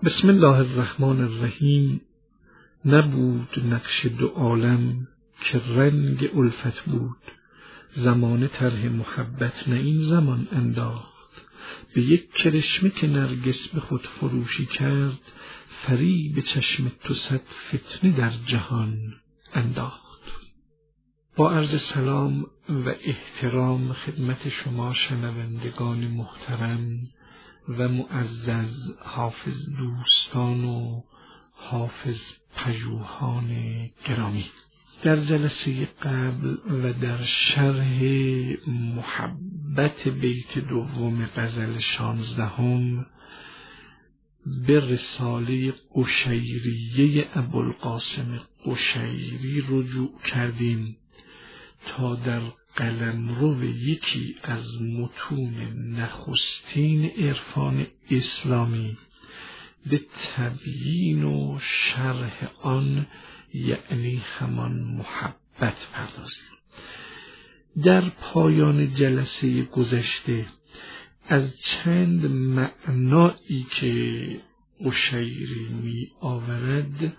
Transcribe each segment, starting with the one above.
بسم الله الرحمن الرحیم. نبود نقش دو عالم که رنگ الفت بود، زمانه طرح محبت نه این زمان انداخت. به یک کرشمه که نرگس به خود فروشی کرد، فریب چشم تو صد فتنه در جهان انداخت. با عرض سلام و احترام خدمت شما شنوندگان محترم و معزز حافظ دوستان و حافظ پژوهان گرامی، در جلسه قبل و در شرح محبت بیت دوم غزل 16 به رساله قشیریه ابوالقاسم قشیری رجوع کردیم تا در قلمرو یکی از متون نخستین عرفان اسلامی به تبیین و شرح آن، یعنی همان محبت پردازیم. در پایان جلسه گذشته از چند معنایی که قشیری می آورد،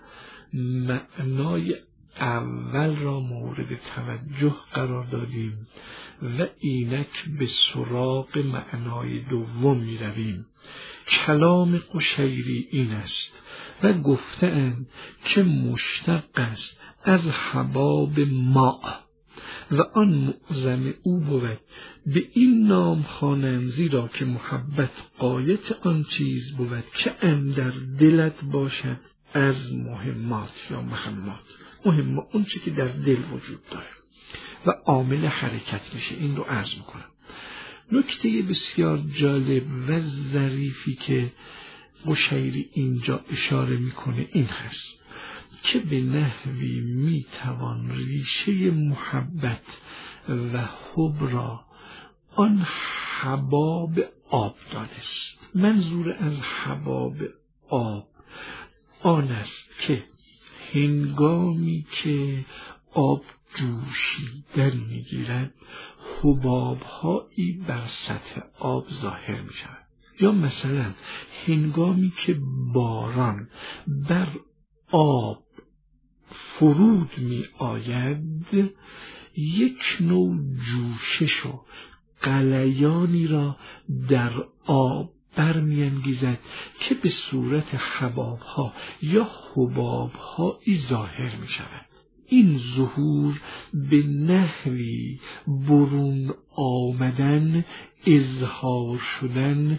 معنای اول را مورد توجه قرار دادیم و اینک به سراغ معنای دوم می رویم. کلام قشیری این است و گفتند که مشتق است از حباب ماء و آن معظم او بود. به این نام خوانند زیرا که محبت غایت آن چیز بود که اندر دلت باشد از مهمات یا مهمات. مهم اون چی که در دل وجود داره و عامل حرکت میشه. این رو عرض میکنم. نکته بسیار جالب و ظریفی که قشیری اینجا اشاره میکنه این هست که به نحوی میتوان ریشه محبت و حب را آن حباب آب دانست. منظور از حباب آب آن است که هنگامی که آب جوشیدن میگیرد، حباب‌هایی بر سطح آب ظاهر می شود. یا مثلا هنگامی که باران بر آب فرود می آید، یک نوع جوشش و غلیانی را در آب برمی‌انگیزد که به صورت حباب‌ها یا حباب‌هایی ظاهر می شود. این ظهور به نحوی برون آمدن، اظهار شدن،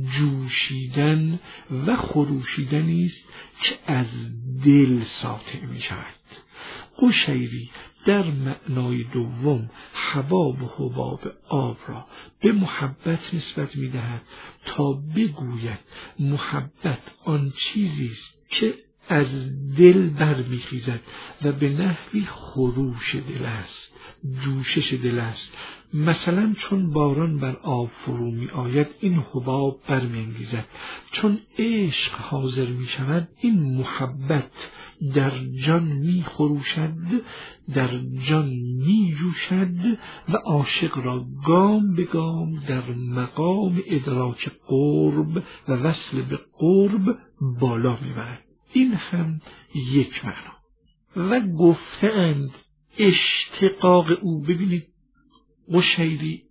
جوشیدن و خروشیدنی است که از دل ساطع می شود. قشیری در معنای دوم حباب و حباب آب را به محبت نسبت می دهد تا بگوید محبت آن چیزی است که از دل برمیخیزد و به نحوی خروش دل است، جوشش دل است. مثلا چون باران بر آب فرو می آید، این حباب برمی‌انگیزد. چون عشق حاضر می شود، این محبت در جان می خروشد، در جان می جوشد و عاشق را گام به گام در مقام ادراک قرب و وصل به قرب بالا می برد. این هم یک معنا. و گفتند اشتقاق او، ببینید قشیری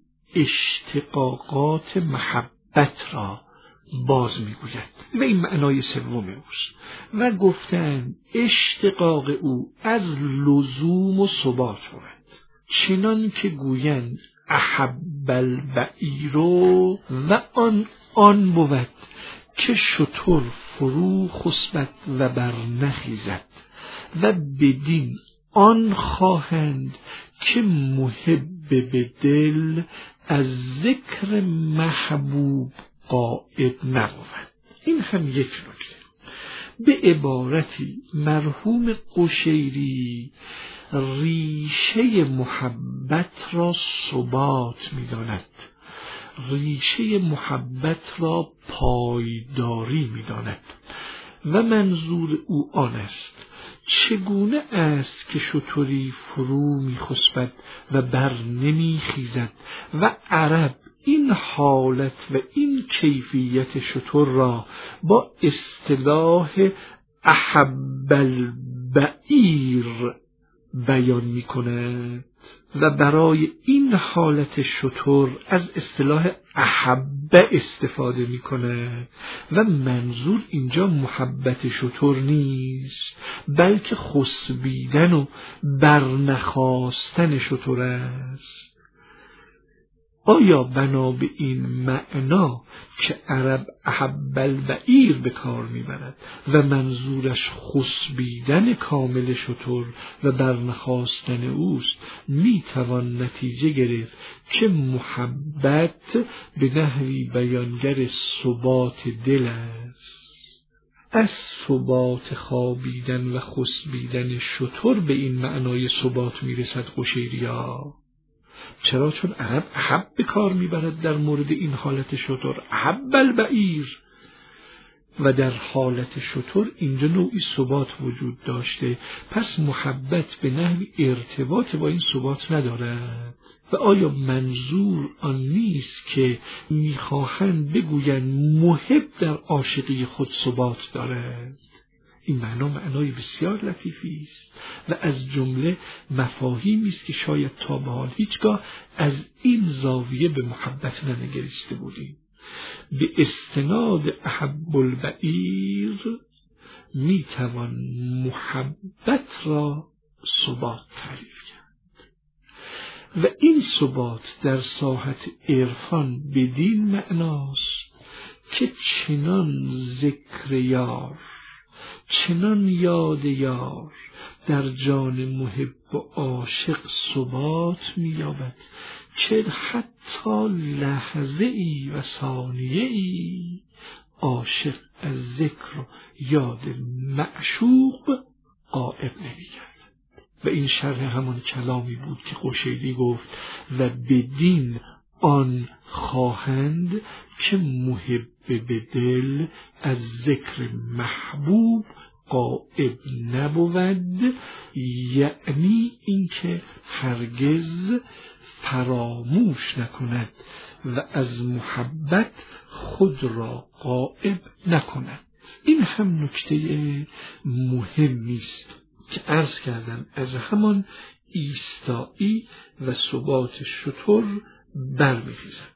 اشتقاقات محبت را باز میگوید و این معنای سوم اوست. و گفتند اشتقاق او از لزوم و ثبات بود، چنان که گویند احب البعیر و آن بود که شتر فرو خسبد و بر نخیزد و بدین آن خواهند که محب به دل از ذکر محبوب غایب نبود. این هم یک نکته. به عبارتی مرحوم قشیری ریشه محبت را ثبات می‌داند، ریشه محبت را پایداری می‌داند و منظور او آن است چگونه است که شتری فرو می‌خسبد و بر نمی‌خیزد و عرب این حالت و این کیفیت شتر را با اصطلاح احب البعیر بیان می کند و برای این حالت شتر از اصطلاح احبه استفاده می کند و منظور اینجا محبت شتر نیست، بلکه خسبیدن و برنخواستن شتر است. آیا بنا به این معنا که عرب احب البعیر به کار میبرد و منظورش خسبیدن کامل شتر و برنخواستن اوست، میتوان نتیجه گرفت که محبت به نحوی بیانگر ثبات دل است؟ از ثبات خوابیدن و خسبیدن شتر به این معنای ثبات میرسد قشیریا. چرا؟ چون عرب احب به کار میبرد در مورد این حالت شتر، احب البعیر، و در حالت شتر اینجا نوعی ثبات وجود داشته، پس محبت به نحوی ارتباط با این ثبات ندارد. و آیا منظور آن نیست که میخواهند بگویند محب در عاشقی خود ثبات دارد؟ این معنا معنای بسیار لطیفی است و از جمله مفاهیمی است که شاید تا به حال هیچگاه از این زاویه به محبت ننگریسته بودیم. به استناد احب البعیر میتوان محبت را ثبات تعریف کرد و این ثبات در ساحت عرفان بدین معناست که چنان ذکر یار، چنان یاد یار در جان محب و عاشق ثبات می‌یابد که حتی لحظه ای و ثانیه ای عاشق از ذکر و یاد معشوق غائب نمی‌گردد. و این شرح همان کلامی بود که قشیری گفت و بدین آن خواهند که محب به دل از ذکر محبوب غائب نبود، یعنی اینکه هرگز فراموش نکند و از محبت خود را غائب نکند. این هم نکته مهمی است که عرض کردم از همان ایستایی و ثبات شتر برمیخیزد.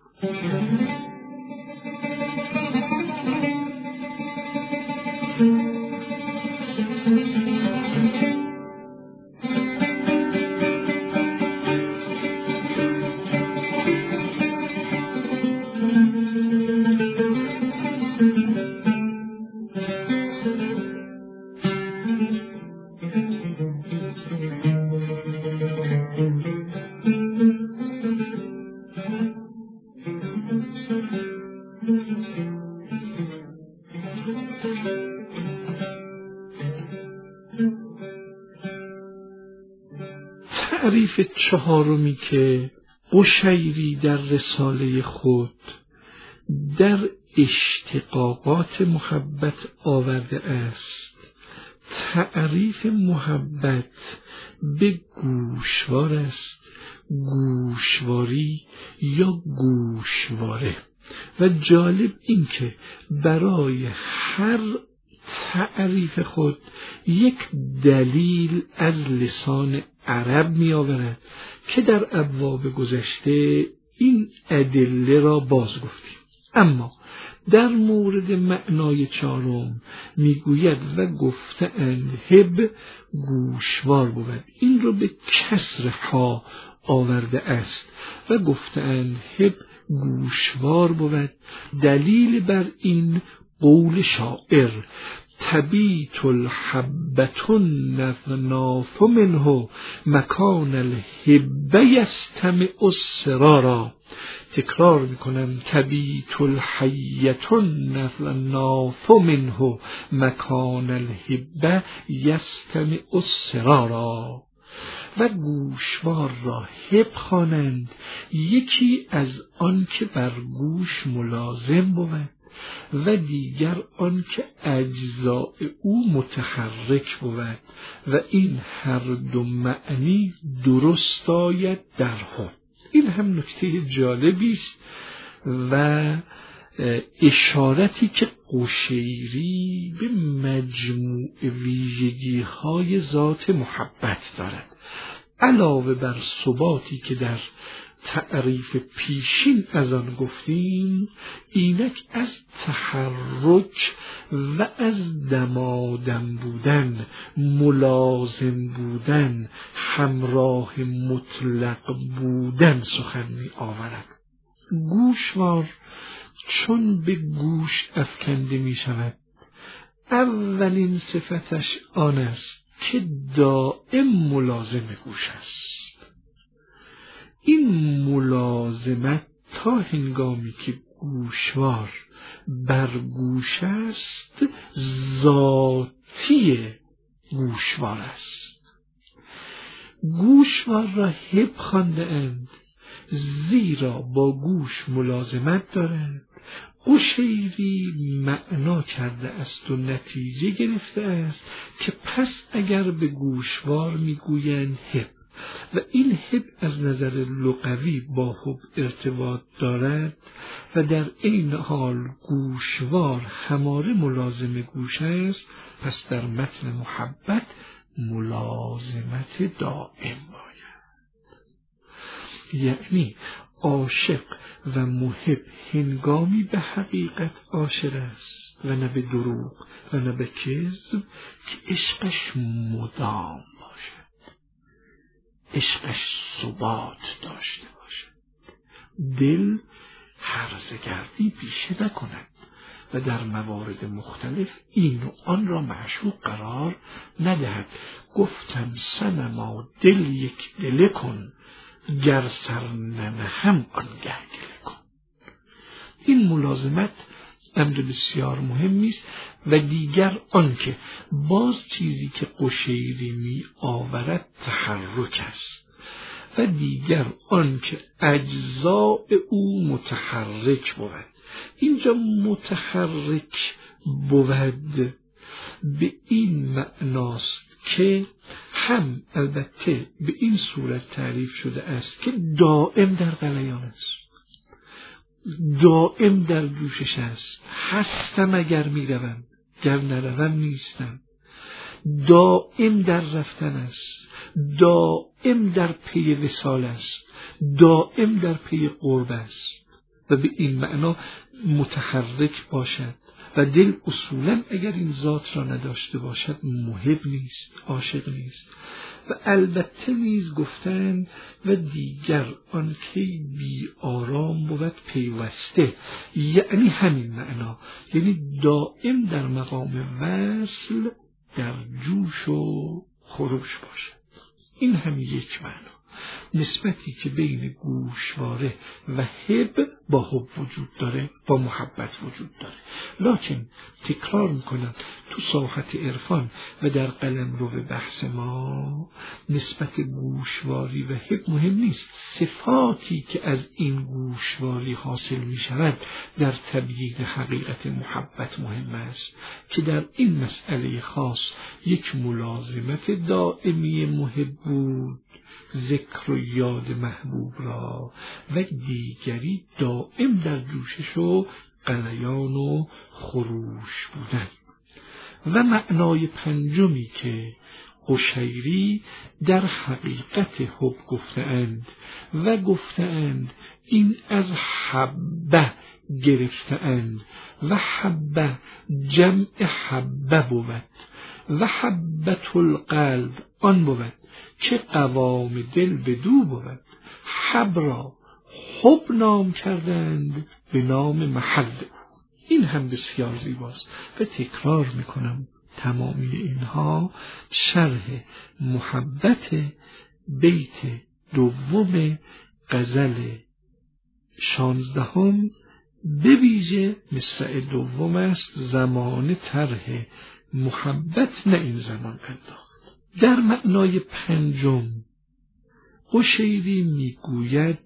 تعریف چهارمی که قشیری در رساله خود در اشتقاقات محبت آورده است، تعریف محبت به گوشوار است، گوشواری یا گوشواره. و جالب این که برای هر تعریف خود یک دلیل از لسان عرب می آورد که در ابواب گذشته این ادله را باز گفتیم. اما در مورد معنای چهارم می گوید و گفته اند هب گوشوار بود، این رو به کسر ها آورده است و گفته اند هب گوشوار بود. دلیل بر این قول شاعر تبیت الحبة الناف منه مکان الحبة یستمع السرارا. تکرار میکنم، تبیت الحیة الناف منه مکان الحبة یستمع السرارا. و گوشوار را هب خوانند، یکی از آن که بر گوش ملازم بود و دیگر آن که اجزاء او متحرک بود و این هر دو معنی درست آید در هم. این هم نکته جالبی است و اشارتی که قشیری به مجموع ویژگی‌های ذات محبت دارد، علاوه بر ثباتی که در تعریف پیشین از آن گفتیم، اینک از تحرک و از دمادم بودن، ملازم بودن، همراه مطلق بودن سخن می آورد. گوشوار چون به گوش افکنده می شود، اولین صفتش آن است که دائم ملازم گوش است. این ملازمت تا هنگامی که گوشوار بر گوش است ذاتی گوشوار است. گوشوار را حب خوانده اند زیرا با گوش ملازمت دارد. قشیری معنا کرده است و نتیجه گرفته است که پس اگر به گوشوار میگویند حب و این حب از نظر لغوی با حب ارتباط دارد و در این حال گوشوار هماره ملازم گوش است، پس در متن محبت ملازمت دائم باید. یعنی عاشق و محب هنگامی به حقیقت عاشق است و نه به دروغ و نه به کذب که عشقش مدام باشد، عشقش ثبات داشته باشد، دل هرزگردی پیشه نکند و در موارد مختلف این و آن را معشوق قرار ندهد. گفتم صنما دل یک دله کن، گر سر ننهم آنگه گله کن. این ملازمت امر بسیار مهمی است و دیگر آنکه باز چیزی که قشیری می آورد تحرک است و دیگر آنکه اجزاء او متحرک بود. اینجا متحرک بود به این معناست که هم البته به این صورت تعریف شده است که دائم در غلیان است، دائم در جوشش است. هستم اگر می روم، گر نروم نیستم. دائم در رفتن است، دائم در پی وصال است، دائم در پی قرب است و به این معنا متحرک باشد و دل اصولا اگر این ذات را نداشته باشد محب نیست، عاشق نیست. و البته نیز گفتند و دیگر آنکه بی آرام بود پیوسته، یعنی همین معنا، یعنی دائم در مقام وصل در جوش و خروش باشد. این هم یک معنا، نسبتی که بین گوشواره و حب با حب وجود داره، با محبت وجود داره. لکن تکرار میکنم تو ساحت عرفان و در قلمرو بحث ما نسبت گوشواری و حب مهم نیست. صفاتی که از این گوشواری حاصل میشود در تبیین حقیقت محبت مهم است که در این مسئله خاص یک ملازمت دائمی محب بود، ذکر و یاد محبوب را، و دیگری دائم در جوشش و غلیان و خروش بودن. و معنای پنجمی که قشیری در حقیقت حب گفتند و گفتند این از حبه گرفتند و حبه جمع حبه بود و حبت القلب آن بود که قوام دل بدو بود. حب را حب نام کردند به نام محل. این هم بسیار زیباست و تکرار میکنم تمامی اینها شرح محبت بیت دوم غزل 16 به ویژه مصرع دوم است. زمان طرح محبت نه این زمان انداخت. در معنای پنجم قشیری میگوید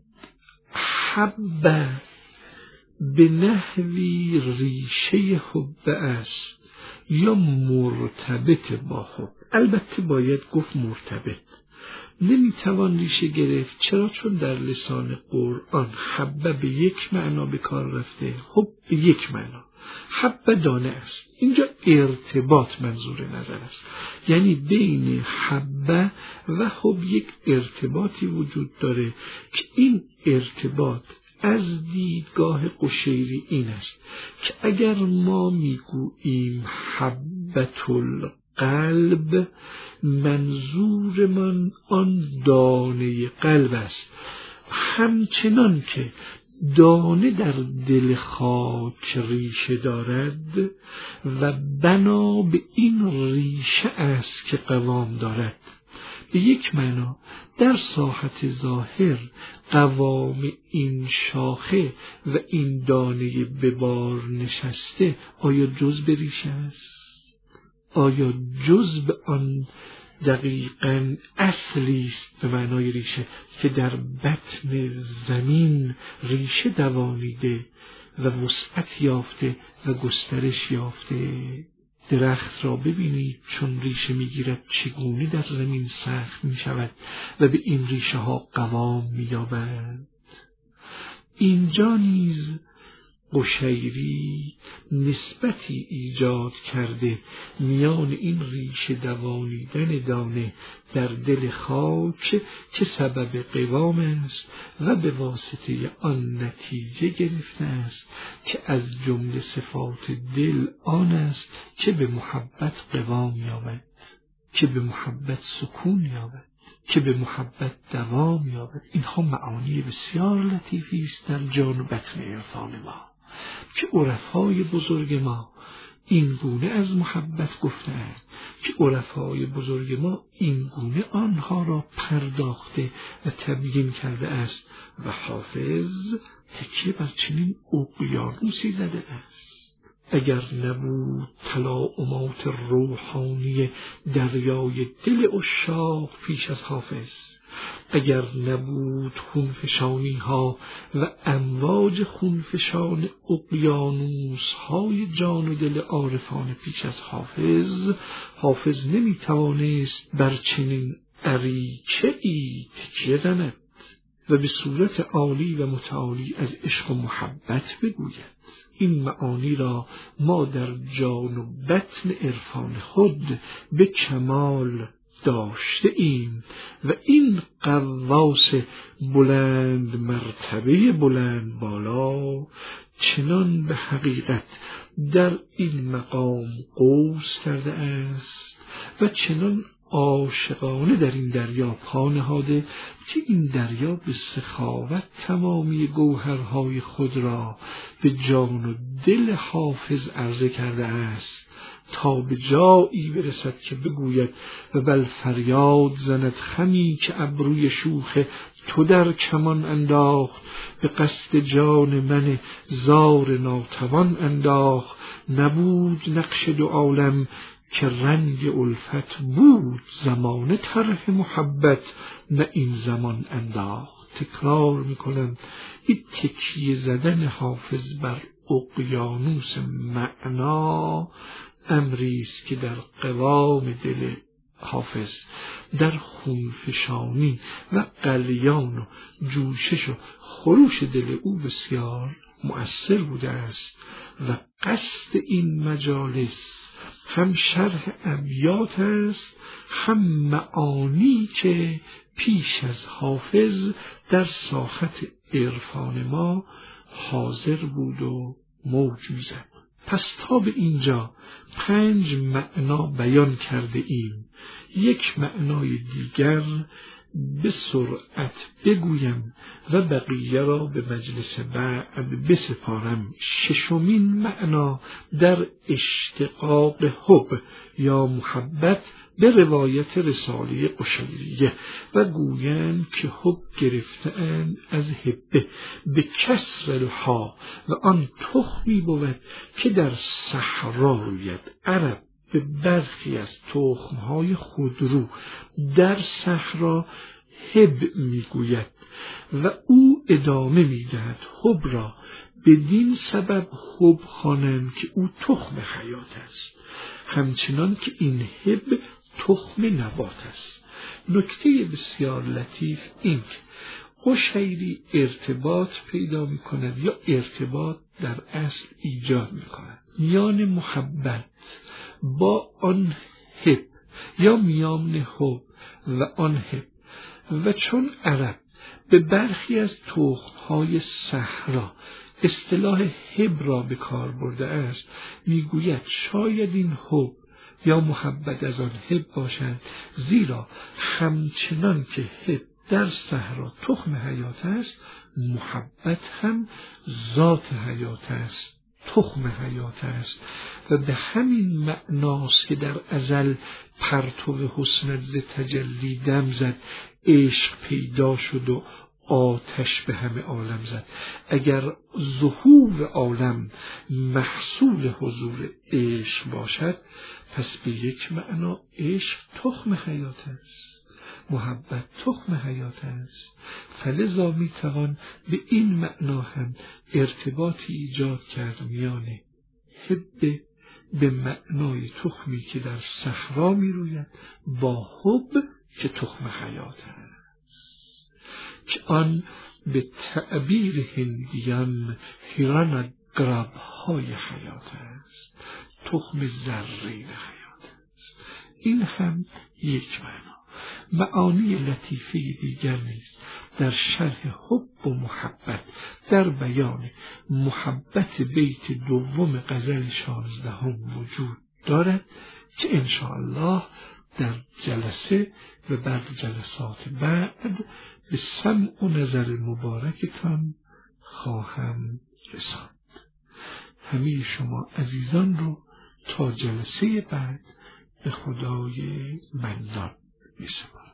حب به نحوی ریشه حب است یا مرتبط با حب. البته باید گفت مرتبط، نمیتوان ریشه گرفت. چرا؟ چون در لسان قرآن حبه به یک معنا به کار رفته، حب به یک معنا. حبه دانه است، اینجا ارتباط منظور نظر است، یعنی بین حبه و حب یک ارتباطی وجود داره که این ارتباط از دیدگاه قشیری این است که اگر ما میگوییم حبة القلب، منظور من آن دانه قلب است، همچنان که دانه در دل خاک ریشه دارد و بنا به این ریشه است که قوام دارد. به یک معنا در ساحت ظاهر قوام این شاخه و این دانه به بار نشسته آیا جزء ریشه است؟ آیا جزء آن دقیقاً اصلی است به معنای ریشه که در بطن زمین ریشه دوانیده و وسعت یافته و گسترش یافته؟ درخت را ببینید چون ریشه میگیرد چگونه در زمین سخت میشود و به این ریشه ها قوام مییابد. اینجا نیز قشیری نسبتی ایجاد کرده میان این ریشه دوانیدن دانه در دل خاک که سبب قوام است و به واسطه آن نتیجه گرفته است که از جمله صفات دل آن است که به محبت قوام یابد، که به محبت سکون یابد، که به محبت دوام یابد. اینها معانی بسیار لطیفی است در جان و بطن عرفان ما که عرفای بزرگ ما این گونه از محبت گفتند، که عرفای بزرگ ما این گونه آنها را پرداخته و تبیین کرده است و حافظ تکیه بر چنین اقیانوسی زده است. اگر نبود تلاؤمات روحانی دریای دل عشاق پیش از حافظ، اگر نبود خونفشانی ها و امواج خونفشان اقیانوس های جان و دل عارفان پیش از حافظ نمیتوانست بر چنین اریچه‌ای تکیه زند و به صورت عالی و متعالی از عشق و محبت بگوید. این معانی را ما در جان و بطن عرفان خود به کمال داشته ایم و این غواص بلند مرتبه بلند بالا چنان به حقیقت در این مقام غوص کرده است و چنان عاشقانه در این دریا پا نهاده که این دریا به سخاوت تمامی گوهرهای خود را به جان و دل حافظ عرضه کرده است تا به جایی برسد که بگوید و بل فریاد زند خمی که ابروی شوخ تو در کمان انداخت، به قصد جان من زار ناتوان انداخت. نبود نقش دو عالم که رنگ الفت بود، زمان طرح محبت نه این زمان انداخت. تکرار میکنم، این تکیه زدن حافظ بر اقیانوس معنا امری است که در قوام دل حافظ، در خونفشانی و غلیان و جوشش و خروش دل او بسیار مؤثر بوده است و قصد این مجالس هم شرح ابیات است، هم معانی که پیش از حافظ در ساحت عرفان ما حاضر بود و موج می‌زد. پس تا به اینجا 5 معنا بیان کرده ایم. یک معنای دیگر به سرعت بگویم و بقیه را به مجلس بعد بسپارم. 6مین معنا در اشتقاق حب یا محبت به روایت رساله قشیریه و گویند که حب گرفته‌اند از حبه به کسر الها و آن تخمی بود که در صحرا روید. عرب به برخی از تخمهای خودرو در صحرا حب میگوید و او ادامه میدهد حب را بدین سبب حب خوانند که او تخم حیات است، همچنان که این حب تخم نبات است. نکته بسیار لطیف این که قشیری ارتباط پیدا می کند یا ارتباط در اصل ایجاد می کند میان محبت با آن حب یا میان حب و آن حب. و چون عرب به برخی از تخم‌های صحرا اصطلاح حب را به کار برده است، میگوید شاید این حب یا محبت از آن حب باشند، زیرا همچنان که حب در صحرا تخم حیات است، محبت هم ذات حیات است، تخم حیات است. و به همین معناست که در ازل پرتو حسنت ز تجلی دم زد، عشق پیدا شد و آتش به همه عالم زد. اگر ظهور عالم محصول حضور عشق باشد، پس به یک معنا عشق تخم حیات است، محبت تخم حیات است. فلذا میتوان به این معنا هم ارتباطی ایجاد کرد میان حب به معنای تخمی که در صحرا میروید با حب که تخم حیات است، که آن به تعبیر هندیان هیرانگراب های حیات است، تخم زرین حیات است. این هم یک معنا. معانی لطیفه دیگر نیست در شرح حب و محبت در بیان محبت بیت دوم غزل 16 وجود دارد که انشاءالله در جلسه و بعد جلسات بعد به سمع و نظر مبارکتان خواهم رساند. همه شما عزیزان رو تا جلسه بعد به خدای منان می‌سپارم.